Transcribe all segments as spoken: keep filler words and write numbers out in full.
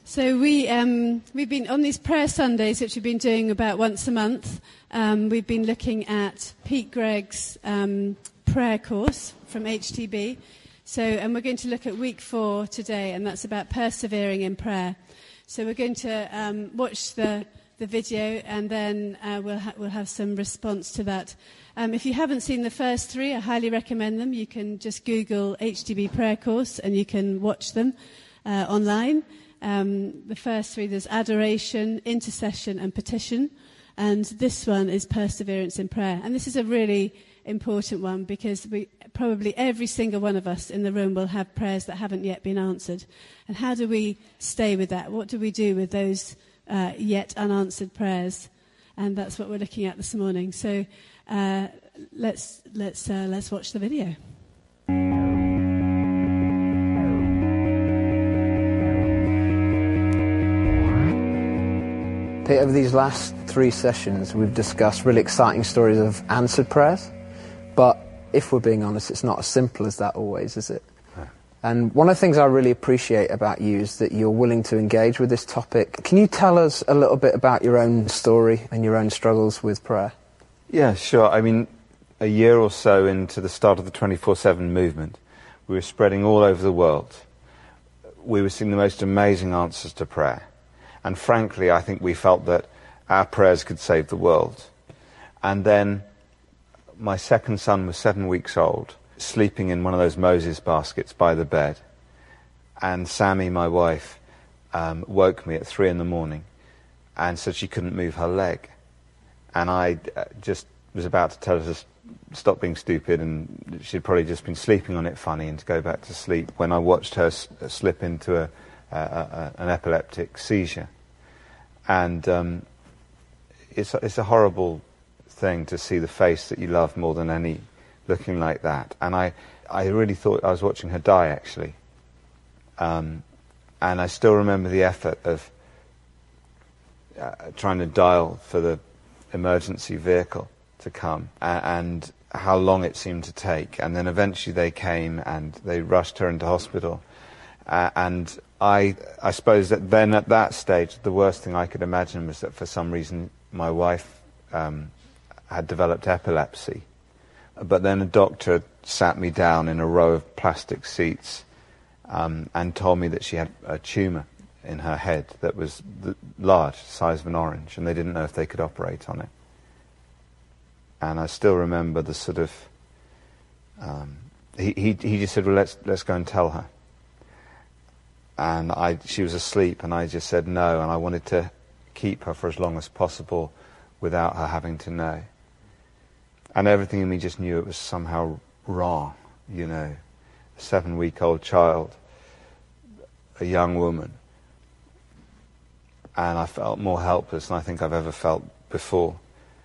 So we, um, we've been on these prayer Sundays, which we've been doing about once a month. Um, we've been looking at Pete Gregg's um, prayer course from H T B. So, and we're going to look at week four today, and that's about persevering in prayer. So we're going to um, watch the, the video, and then uh, we'll, ha- we'll have some response to that. Um, if you haven't seen the first three, I highly recommend them. You can just Google H T B prayer course, and you can watch them uh, online. Um, the first three, there's adoration, intercession, and petition. And this one is perseverance in prayer. And this is a really important one because we probably every single one of us in the room will have prayers that haven't yet been answered. And how do we stay with that? What do we do with those uh, yet unanswered prayers? And that's what we're looking at this morning. So uh, let's let's uh, let's watch the video. Over these last three sessions, we've discussed really exciting stories of answered prayers. But if we're being honest, it's not as simple as that always, is it? No. And one of the things I really appreciate about you is that you're willing to engage with this topic. Can you tell us a little bit about your own story and your own struggles with prayer? Yeah, sure. I mean, a year or so into the start of the twenty-four seven movement, we were spreading all over the world. We were seeing the most amazing answers to prayer. And frankly, I think we felt that our prayers could save the world. And then my second son was seven weeks old, sleeping in one of those Moses baskets by the bed. And Sammy, my wife, um, woke me at three in the morning and said she couldn't move her leg. And I uh, just was about to tell her to stop being stupid, and she'd probably just been sleeping on it funny and to go back to sleep when I watched her s- slip into a Uh, uh, an epileptic seizure. And um, it's, it's a horrible thing to see the face that you love more than any looking like that. And I, I really thought I was watching her die, actually. Um, and I still remember the effort of uh, trying to dial for the emergency vehicle to come, uh, and how long it seemed to take. And then eventually they came and they rushed her into hospital. Uh, and I, I suppose that then at that stage, the worst thing I could imagine was that for some reason my wife um, had developed epilepsy. But then a doctor sat me down in a row of plastic seats um, and told me that she had a tumour in her head that was large, the size of an orange, and they didn't know if they could operate on it. And I still remember the sort of... Um, he, he, he just said, well, let's, let's go and tell her. And I, she was asleep, and I just said no, and I wanted to keep her for as long as possible without her having to know. And everything in me just knew it was somehow wrong, you know. A seven-week-old child, a young woman. And I felt more helpless than I think I've ever felt before.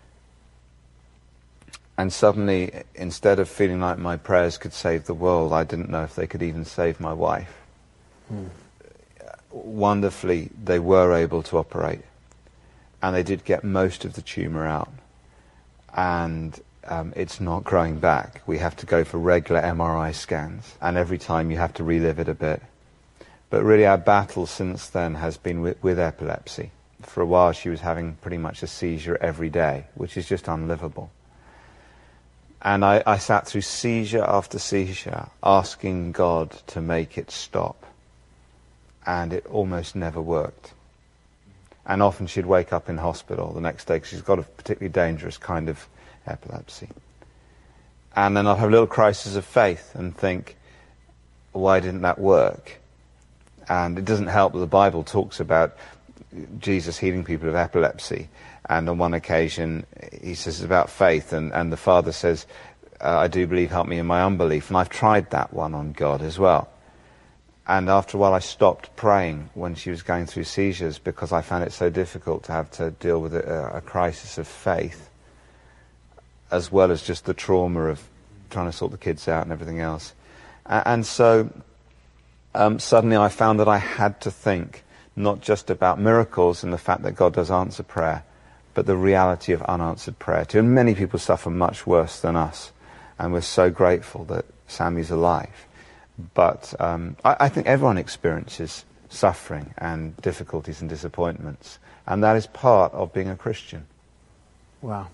And suddenly, instead of feeling like my prayers could save the world, I didn't know if they could even save my wife. Hmm. Wonderfully, they were able to operate, and they did get most of the tumour out, and um, it's not growing back. We have to go for regular M R I scans, and every time you have to relive it a bit. But really our battle since then has been with, with epilepsy. For a while she was having pretty much a seizure every day, which is just unlivable. And I, I sat through seizure after seizure, asking God to make it stop. And it almost never worked. And often she'd wake up in hospital the next day because she's got a particularly dangerous kind of epilepsy. And then I'll have a little crisis of faith and think, why didn't that work? And it doesn't help that the Bible talks about Jesus healing people of epilepsy. And on one occasion, he says about faith, and, and the Father says, uh, I do believe, help me in my unbelief. And I've tried that one on God as well. And after a while I stopped praying when she was going through seizures because I found it so difficult to have to deal with a, a crisis of faith, as well as just the trauma of trying to sort the kids out and everything else. And, and so um, suddenly I found that I had to think not just about miracles and the fact that God does answer prayer, but the reality of unanswered prayer too. And many people suffer much worse than us, and we're so grateful that Sammy's alive. But um, I, I think everyone experiences suffering and difficulties and disappointments. And that is part of being a Christian. Wow.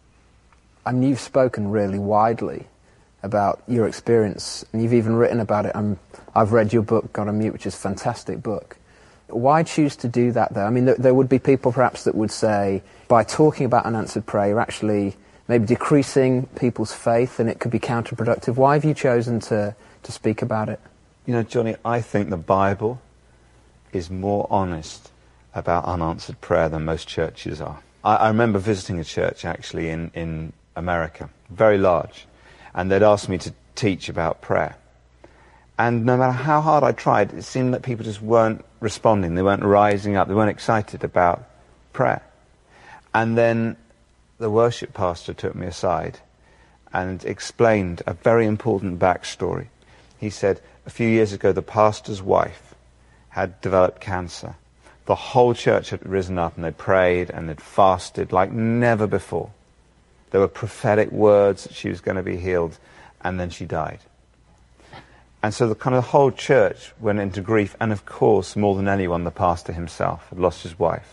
I mean, you've spoken really widely about your experience, and you've even written about it. I'm, I've read your book, God on Mute, which is a fantastic book. Why choose to do that, though? I mean, there, there would be people perhaps that would say, by talking about unanswered prayer, you're actually maybe decreasing people's faith, and it could be counterproductive. Why have you chosen to, to speak about it? You know, Johnny, I think the Bible is more honest about unanswered prayer than most churches are. I, I remember visiting a church, actually, in, in America, very large, and they'd asked me to teach about prayer. And no matter how hard I tried, it seemed that people just weren't responding. They weren't rising up. They weren't excited about prayer. And then the worship pastor took me aside and explained a very important backstory. He said, a few years ago, the pastor's wife had developed cancer. The whole church had risen up and they prayed and they'd fasted like never before. There were prophetic words that she was going to be healed, and then she died. And so the kind of the whole church went into grief, and of course, more than anyone, the pastor himself had lost his wife.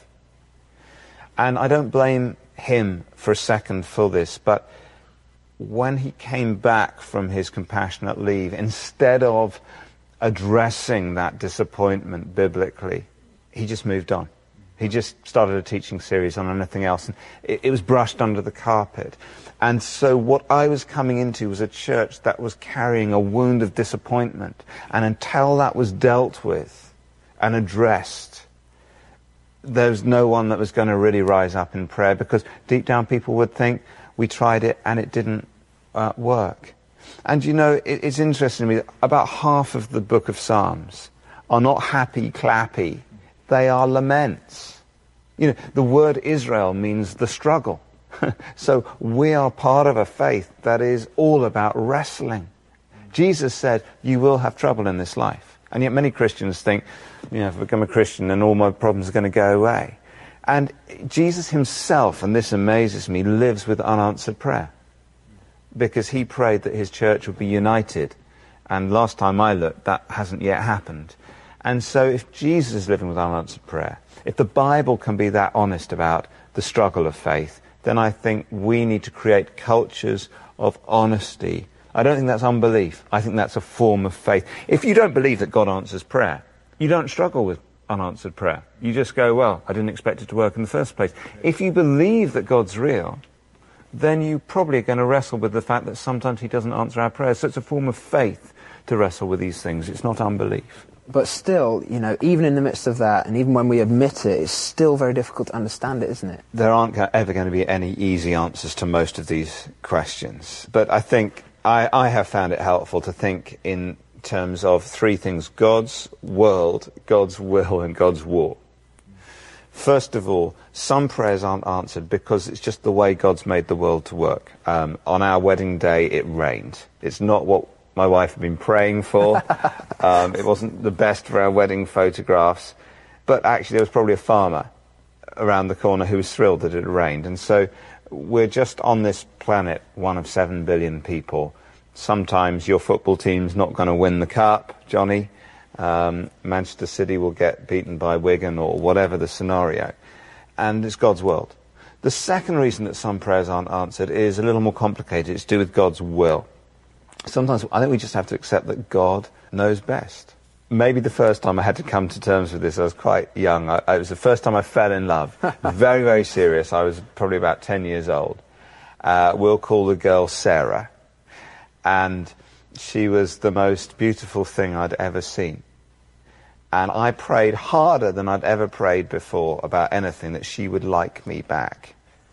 And I don't blame him for a second for this, but when he came back from his compassionate leave, instead of addressing that disappointment biblically, he just moved on. He just started a teaching series on anything else, and it, it was brushed under the carpet. And so what I was coming into was a church that was carrying a wound of disappointment, and until that was dealt with and addressed, there was no one that was going to really rise up in prayer, because deep down people would think, we tried it and it didn't uh, work. And you know, it, it's interesting to me that about half of the book of Psalms are not happy, clappy. They are laments. You know, the word Israel means the struggle. So we are part of a faith that is all about wrestling. Jesus said, you will have trouble in this life. And yet many Christians think, you know, if I become a Christian, then all my problems are going to go away. And Jesus himself, and this amazes me, lives with unanswered prayer. Because he prayed that his church would be united. And last time I looked, that hasn't yet happened. And so if Jesus is living with unanswered prayer, if the Bible can be that honest about the struggle of faith, then I think we need to create cultures of honesty. I don't think that's unbelief. I think that's a form of faith. If you don't believe that God answers prayer, you don't struggle with unanswered prayer. You just go, well, I didn't expect it to work in the first place. If you believe that God's real, then you probably are going to wrestle with the fact that sometimes he doesn't answer our prayers. So it's a form of faith to wrestle with these things. It's not unbelief. But still, you know, even in the midst of that, and even when we admit it, it's still very difficult to understand it, isn't it? There aren't ever going to be any easy answers to most of these questions. But I think I, I have found it helpful to think in terms of three things: God's world, God's will, and God's war. First of all, some prayers aren't answered because it's just the way God's made the world to work. Um, on our wedding day, it rained. It's not what my wife had been praying for. um, it wasn't the best for our wedding photographs. But actually, there was probably a farmer around the corner who was thrilled that it had rained. And so we're just on this planet, one of seven billion people. Sometimes your football team's not going to win the cup, Johnny. Um, Manchester City will get beaten by Wigan, or whatever the scenario. And it's God's world. The second reason that some prayers aren't answered is a little more complicated. It's to do with God's will. Sometimes I think we just have to accept that God knows best. Maybe the first time I had to come to terms with this, I was quite young. I, it was the first time I fell in love. Very, very serious. I was probably about ten years old. Uh, we'll call the girl Sarah. And she was the most beautiful thing I'd ever seen. And I prayed harder than I'd ever prayed before about anything, that she would like me back.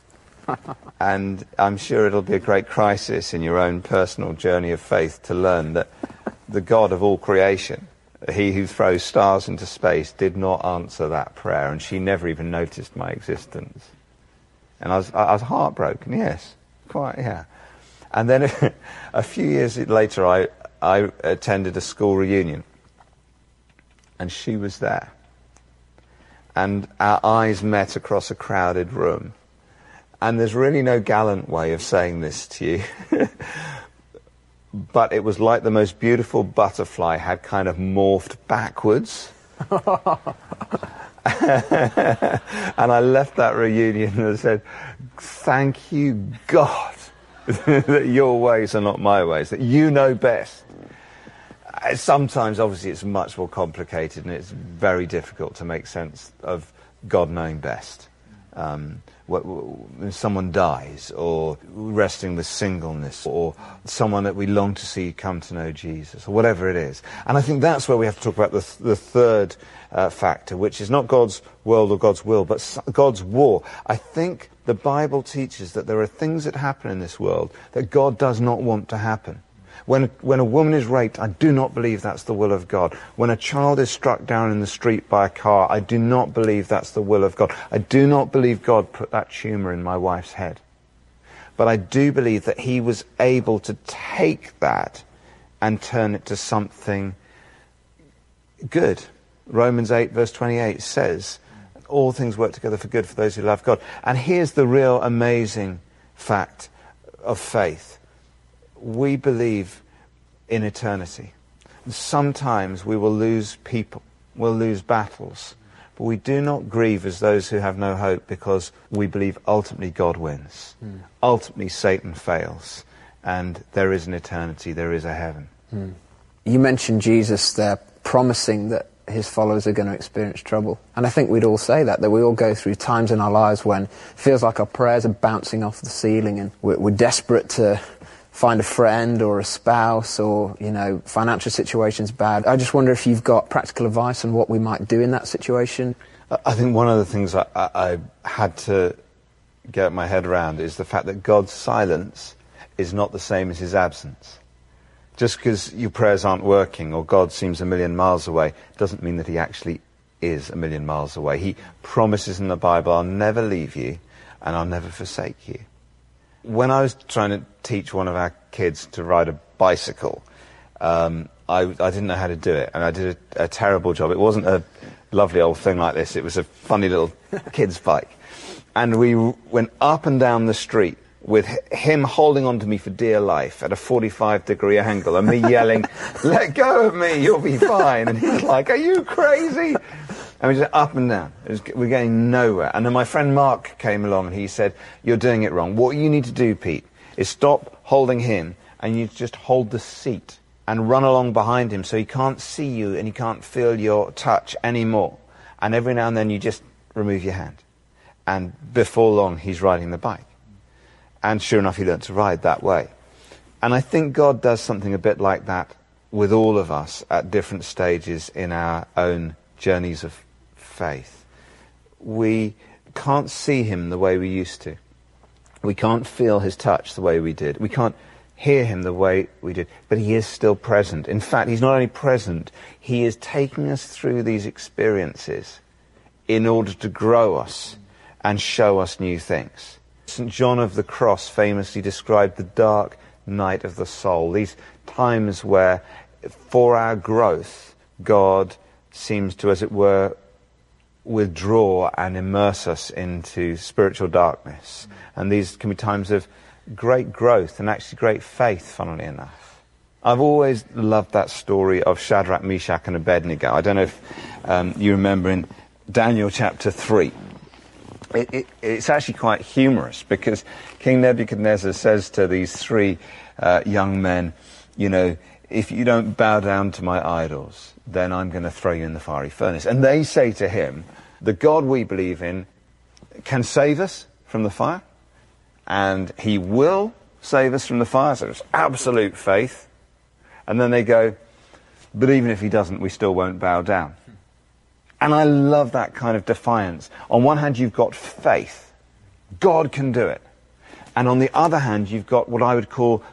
And I'm sure it'll be a great crisis in your own personal journey of faith to learn that the God of all creation, he who throws stars into space, did not answer that prayer, and she never even noticed my existence. And I was, I was heartbroken, yes, quite, yeah. And then a few years later, I, I attended a school reunion, and she was there. And our eyes met across a crowded room. And there's really no gallant way of saying this to you. But it was like the most beautiful butterfly had kind of morphed backwards And I left that reunion and I said, thank you, God, that your ways are not my ways, that you know best. Sometimes, obviously, it's much more complicated and it's very difficult to make sense of God knowing best. Um, when someone dies, or wrestling with singleness, or someone that we long to see come to know Jesus, or whatever it is. And I think that's where we have to talk about the, th- the third uh, factor, which is not God's world or God's will, but God's war. I think the Bible teaches that there are things that happen in this world that God does not want to happen. When, when a woman is raped, I do not believe that's the will of God. When a child is struck down in the street by a car, I do not believe that's the will of God. I do not believe God put that tumour in my wife's head. But I do believe that he was able to take that and turn it to something good. Romans eight verse twenty-eight says, all things work together for good for those who love God. And here's the real amazing fact of faith. We believe in eternity. Sometimes we will lose people, we'll lose battles, but we do not grieve as those who have no hope, because we believe ultimately God wins. Mm. Ultimately Satan fails, and there is an eternity, there is a heaven. Mm. You mentioned Jesus there promising that his followers are going to experience trouble. And I think we'd all say that, that we all go through times in our lives when it feels like our prayers are bouncing off the ceiling and we're, we're desperate to find a friend or a spouse, or, you know, financial situation's bad. I just wonder if you've got practical advice on what we might do in that situation. I think one of the things I, I, I had to get my head around is the fact that God's silence is not the same as his absence. Just because your prayers aren't working or God seems a million miles away doesn't mean that he actually is a million miles away. He promises in the Bible, I'll never leave you and I'll never forsake you. When I was trying to teach one of our kids to ride a bicycle, um, I, I didn't know how to do it, and I did a, a terrible job. It wasn't a lovely old thing like this. It was a funny little kid's bike. And we went up and down the street with him holding on to me for dear life at a forty-five degree angle, and me yelling, let go of me, you'll be fine. And he's like, are you crazy? And we just up and down. It was, we're getting nowhere. And then my friend Mark came along and he said, you're doing it wrong. What you need to do, Pete, is stop holding him and you just hold the seat and run along behind him so he can't see you and he can't feel your touch anymore. And every now and then you just remove your hand. And before long, he's riding the bike. And sure enough, he learned to ride that way. And I think God does something a bit like that with all of us at different stages in our own journeys of faith. We can't see him the way we used to. We can't feel his touch the way we did. We can't hear him the way we did. But he is still present. In fact, he's not only present, he is taking us through these experiences in order to grow us and show us new things. Saint John of the Cross famously described the dark night of the soul, these times where, for our growth, God seems to, as it were, withdraw and immerse us into spiritual darkness. And these can be times of great growth and actually great faith, funnily enough. I've always loved that story of Shadrach, Meshach and Abednego. I don't know if um, you remember in Daniel chapter three. It, it, it's actually quite humorous, because King Nebuchadnezzar says to these three uh, young men, you know, if you don't bow down to my idols, then I'm going to throw you in the fiery furnace. And they say to him, the God we believe in can save us from the fire, and he will save us from the fire, so it's absolute faith. And then they go, but even if he doesn't, we still won't bow down. And I love that kind of defiance. On one hand, you've got faith. God can do it. And on the other hand, you've got what I would call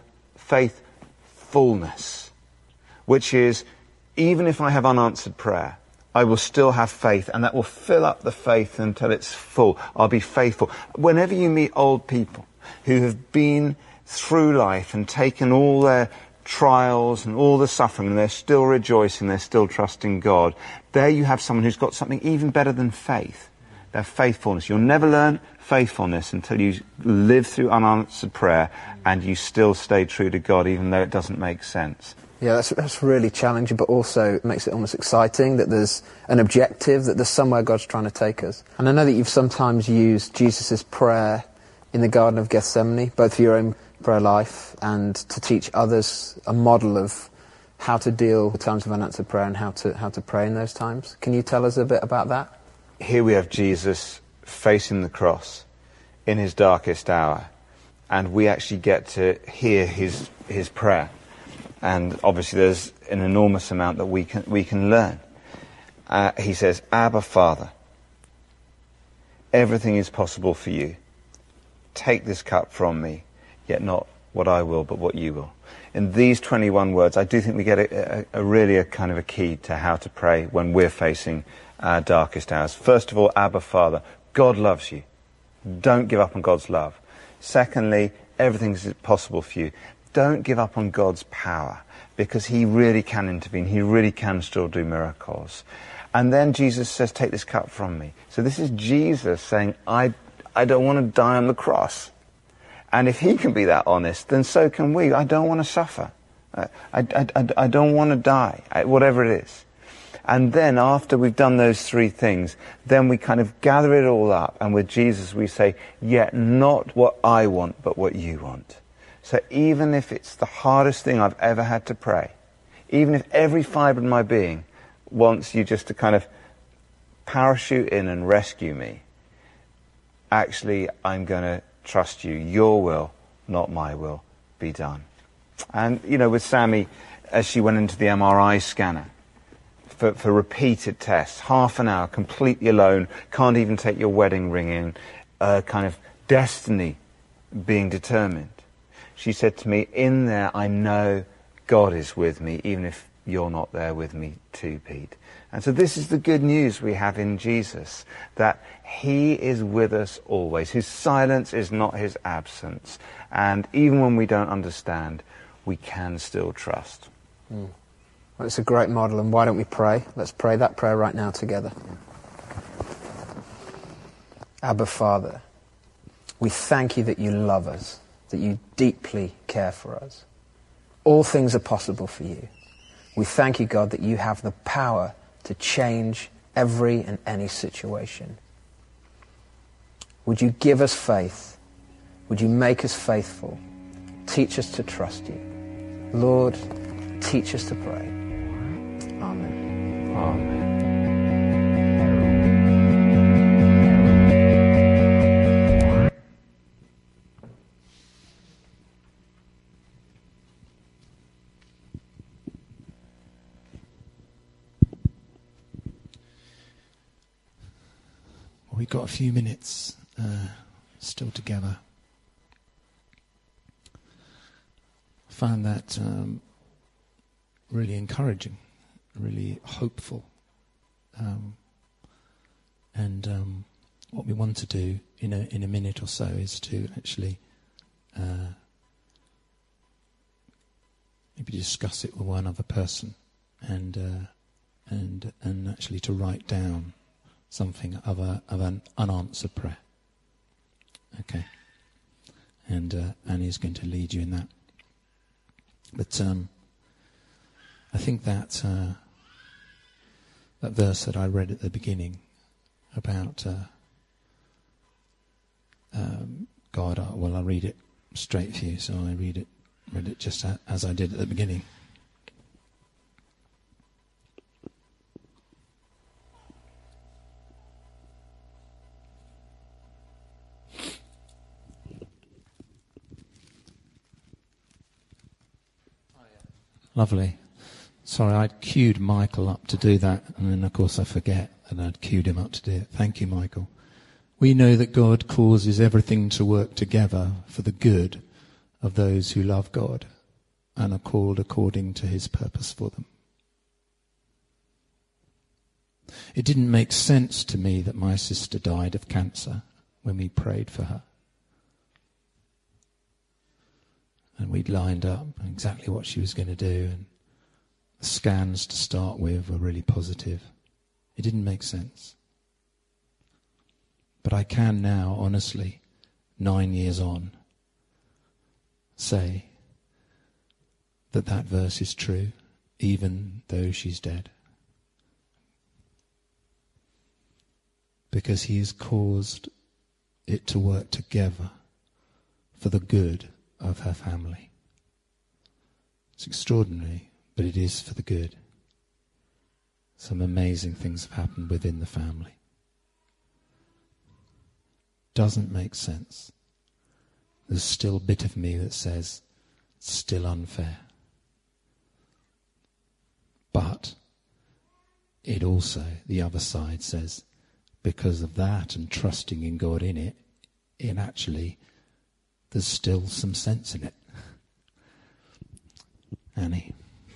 faithfulness, which is, even if I have unanswered prayer, I will still have faith, and that will fill up the faith until it's full. I'll be faithful. Whenever you meet old people who have been through life and taken all their trials and all the suffering, and they're still rejoicing, they're still trusting God, there you have someone who's got something even better than faith. Their faithfulness. You'll never learn faithfulness until you live through unanswered prayer and you still stay true to God, even though it doesn't make sense. Yeah, that's, that's really challenging, but also makes it almost exciting that there's an objective, that there's somewhere God's trying to take us. And I know that you've sometimes used Jesus' prayer in the Garden of Gethsemane, both for your own prayer life and to teach others a model of how to deal with times of unanswered prayer and how to how to pray in those times. Can you tell us a bit about that? Here we have Jesus facing the cross in his darkest hour, and we actually get to hear his his prayer. And obviously there's an enormous amount that we can we can learn. Uh, he says, Abba, Father, everything is possible for you. Take this cup from me, yet not what I will, but what you will. In these twenty-one words, I do think we get a, a, a really a kind of a key to how to pray when we're facing our darkest hours. First of all, Abba, Father, God loves you. Don't give up on God's love. Secondly, everything is possible for you. Don't give up on God's power, because he really can intervene. He really can still do miracles. And then Jesus says, take this cup from me. So this is Jesus saying, I, I don't want to die on the cross. And if he can be that honest, then so can we. I don't want to suffer. I, I, I, I don't want to die, whatever it is. And then after we've done those three things, then we kind of gather it all up. And with Jesus we say, yet not what I want, but what you want. So even if it's the hardest thing I've ever had to pray, even if every fibre in my being wants you just to kind of parachute in and rescue me, actually I'm going to trust you. Your will, not my will, be done. And, you know, with Sammy, as she went into the M R I scanner for, for repeated tests, half an hour, completely alone, can't even take your wedding ring in, uh, kind of destiny being determined. She said to me, in there I know God is with me, even if you're not there with me too, Pete. And so this is the good news we have in Jesus, that he is with us always. His silence is not his absence. And even when we don't understand, we can still trust. Mm. Well, it's a great model, and why don't we pray? Let's pray that prayer right now together. Abba, Father, we thank you that you love us, that you deeply care for us. All things are possible for you. We thank you, God, that you have the power to change every and any situation. Would you give us faith? Would you make us faithful? Teach us to trust you. Lord, teach us to pray. Amen. Amen. We've got a few minutes uh, still together. I found that um, really encouraging, really hopeful. Um, and um, what we want to do in a in a minute or so is to actually uh, maybe discuss it with one other person, and uh, and and actually to write down something of a of an unanswered prayer. Okay, and uh, Annie's going to lead you in that. But um, I think that uh, that verse that I read at the beginning about uh, um, God. Uh, well, I'll read it straight for you. So I read it, read it just a, as I did at the beginning. Lovely. Sorry, I'd queued Michael up to do that, and then of course I forget that I'd queued him up to do it. Thank you, Michael. We know that God causes everything to work together for the good of those who love God and are called according to his purpose for them. It didn't make sense to me that my sister died of cancer when we prayed for her. And we'd lined up exactly what she was going to do, and the scans to start with were really positive. It didn't make sense. But I can now, honestly, nine years on, say that that verse is true, even though she's dead. Because he has caused it to work together for the good of her family. It's extraordinary, but it is for the good. Some amazing things have happened within the family. Doesn't make sense. There's still a bit of me that says, it's still unfair. But it also, the other side says, because of that and trusting in God in it, it actually, there's still some sense in it. Annie.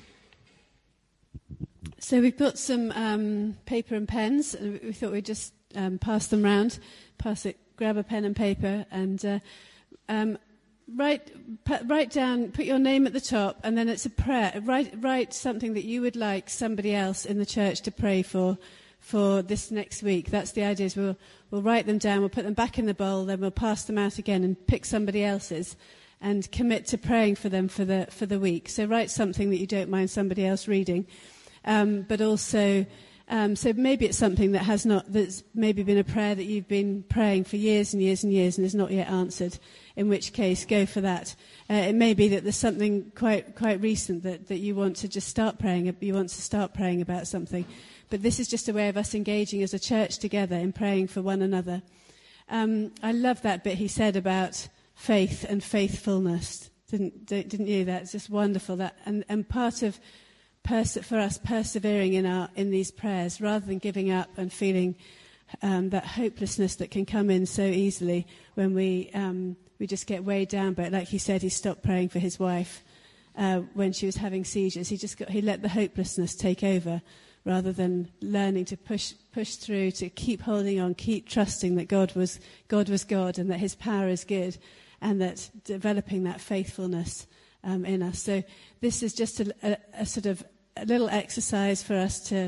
So we've got some um, paper and pens, and we thought we'd just um, pass them round. Pass it, grab a pen and paper, and uh, um, write p- write down, put your name at the top, and then it's a prayer. Write write something that you would like somebody else in the church to pray for for this next week. That's the idea. Is we'll we'll write them down, we'll put them back in the bowl, then we'll pass them out again and pick somebody else's, and commit to praying for them for the for the week. So write something that you don't mind somebody else reading. Um, but also, um, so maybe it's something that has not, that's maybe been a prayer that you've been praying for years and years and years and is not yet answered, in which case go for that. Uh, it may be that there's something quite quite recent that, that you want to just start praying, you want to start praying about something. But this is just a way of us engaging as a church together in praying for one another. Um, I love that bit he said about faith and faithfulness. Didn't didn't you? That's just wonderful. That and, and part of Perse- for us persevering in our in these prayers, rather than giving up and feeling um, that hopelessness that can come in so easily when we um, we just get weighed down. But like he said, he stopped praying for his wife uh, when she was having seizures. He just got, he let the hopelessness take over, rather than learning to push push through, to keep holding on, keep trusting that God was God was God and that His power is good, and that developing that faithfulness um, in us. So this is just a, a, a sort of a little exercise for us to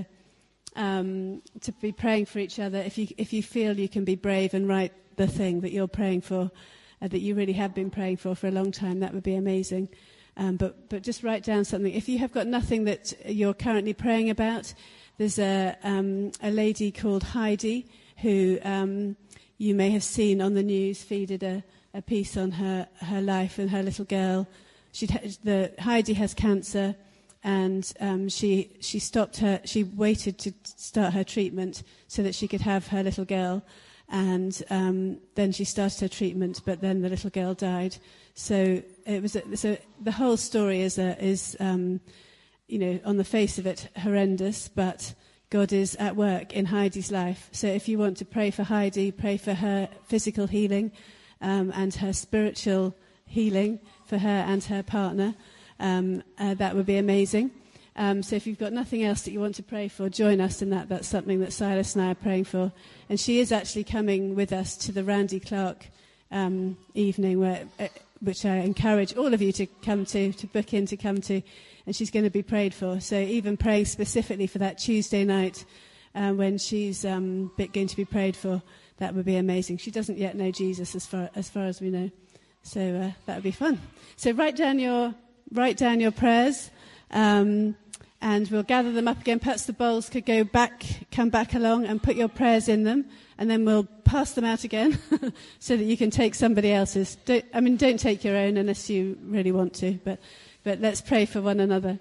um, to be praying for each other. If you if you feel you can be brave and write the thing that you're praying for, uh, that you really have been praying for for a long time, that would be amazing. Um, but but just write down something. If you have got nothing that you're currently praying about, there's a um, a lady called Heidi who um, you may have seen on the news feed did a, a piece on her her life and her little girl. She the Heidi has cancer. And um, she she stopped her. She waited to start her treatment so that she could have her little girl, and um, then she started her treatment. But then the little girl died. So it was. A, so the whole story is a, is um, you know, on the face of it, horrendous. But God is at work in Heidi's life. So if you want to pray for Heidi, pray for her physical healing um, and her spiritual healing for her and her partner. Um, uh, that would be amazing. Um, so if you've got nothing else that you want to pray for, join us in that. That's something that Silas and I are praying for. And she is actually coming with us to the Randy Clark um, evening, where, uh, which I encourage all of you to come to, to book in to come to. And she's going to be prayed for. So even praying specifically for that Tuesday night uh, when she's um, going to be prayed for, that would be amazing. She doesn't yet know Jesus as far as, far as we know. So uh, that would be fun. So write down your... Write down your prayers, um, and we'll gather them up again. Perhaps the bowls could go back, come back along, and put your prayers in them, and then we'll pass them out again, so that you can take somebody else's. Don't, I mean, don't take your own unless you really want to, but but let's pray for one another.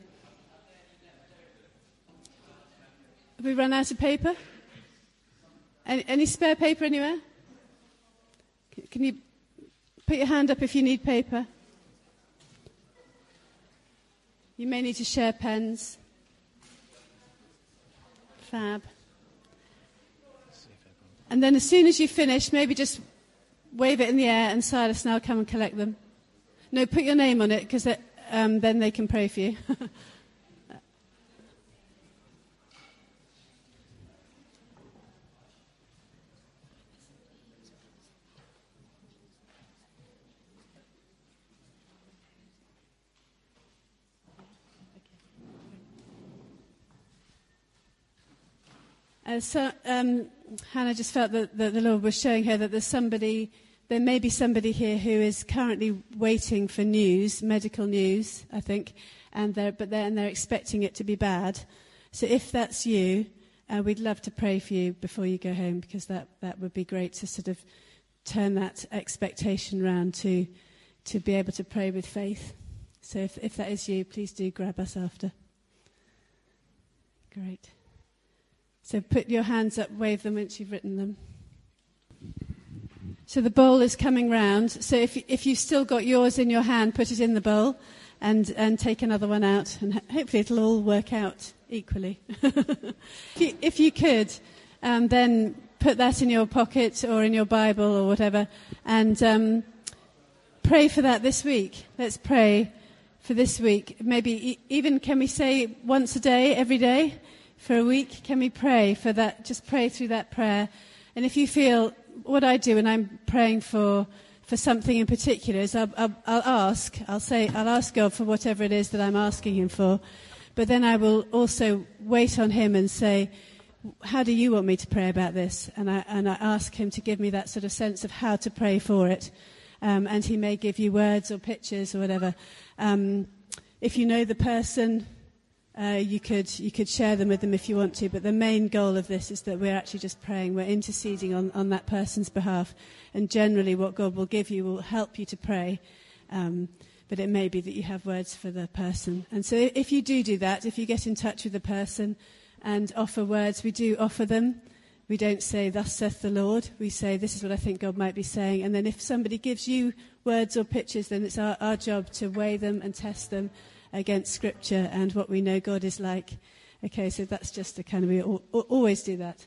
Have we run out of paper? Any, any spare paper anywhere? Can you put your hand up if you need paper? You may need to share pens. Fab. And then as soon as you finish, maybe just wave it in the air and Silas and I'll come and collect them. No, put your name on it, because um, then they can pray for you. Uh, so um, Hannah just felt that, that the Lord was showing her that there's somebody, there may be somebody here who is currently waiting for news, medical news, I think, and they're, but they're, and they're expecting it to be bad. So if that's you, uh, we'd love to pray for you before you go home, because that, that would be great to sort of turn that expectation round to to be able to pray with faith. So if, if that is you, please do grab us after. Great. So put your hands up, wave them once you've written them. So the bowl is coming round. So if if you've still got yours in your hand, put it in the bowl and, and take another one out. And hopefully it'll all work out equally. if, you, if you could, um, then put that in your pocket or in your Bible or whatever, and um, pray for that this week. Let's pray for this week. Maybe e- even, can we say once a day, every day, for a week? Can we pray for that? Just pray through that prayer. And if you feel, what I do when I'm praying for for something in particular is I'll, I'll, I'll ask, I'll say, I'll ask God for whatever it is that I'm asking him for, but then I will also wait on him and say, how do you want me to pray about this? And I, and I ask him to give me that sort of sense of how to pray for it. Um, and he may give you words or pictures or whatever. Um, if you know the person, Uh, you could you could share them with them if you want to, but the main goal of this is that we're actually just praying, we're interceding on, on that person's behalf, and generally what God will give you will help you to pray, um, but it may be that you have words for the person. And so if you do do that, if you get in touch with the person and offer words, we do offer them. We don't say, thus saith the Lord. We say, this is what I think God might be saying. And then if somebody gives you words or pictures, then it's our, our job to weigh them and test them against Scripture and what we know God is like. Okay, so that's just a kind of, we always do that.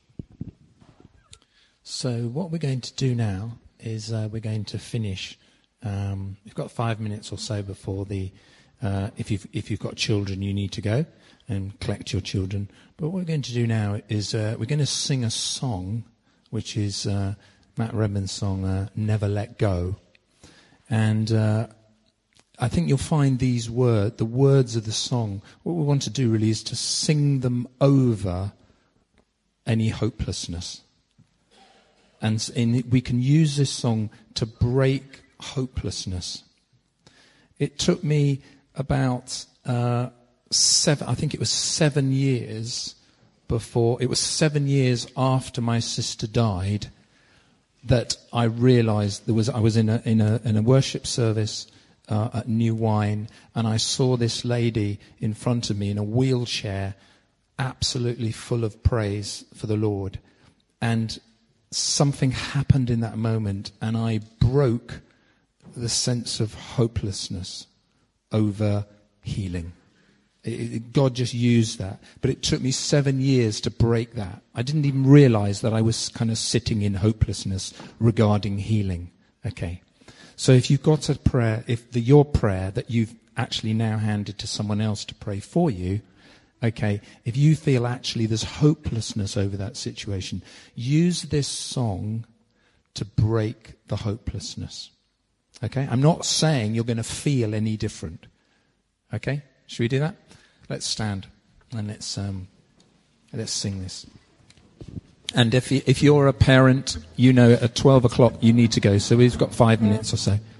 So what we're going to do now is uh, we're going to finish. Um, we've got five minutes or so before the, uh, if you've, if you've got children, you need to go and collect your children. But what we're going to do now is uh, we're going to sing a song, which is uh, Matt Redman's song, uh, Never Let Go. And uh, I think you'll find these words, the words of the song, what we want to do really is to sing them over any hopelessness. And in, we can use this song to break hopelessness. It took me about uh, seven, I think it was seven years before, it was seven years after my sister died that I realized there was, I was in a, in a, in a worship service Uh, at New Wine, and I saw this lady in front of me in a wheelchair, absolutely full of praise for the Lord. And something happened in that moment, and I broke the sense of hopelessness over healing. It, it, God just used that. But it took me seven years to break that. I didn't even realize that I was kind of sitting in hopelessness regarding healing. Okay. So if you've got a prayer, if the, your prayer that you've actually now handed to someone else to pray for you, okay, if you feel actually there's hopelessness over that situation, use this song to break the hopelessness. Okay? I'm not saying you're going to feel any different. Okay? Should we do that? Let's stand and let's um, let's sing this. And if you, if you're a parent, you know at twelve o'clock you need to go. So we've got five minutes or so.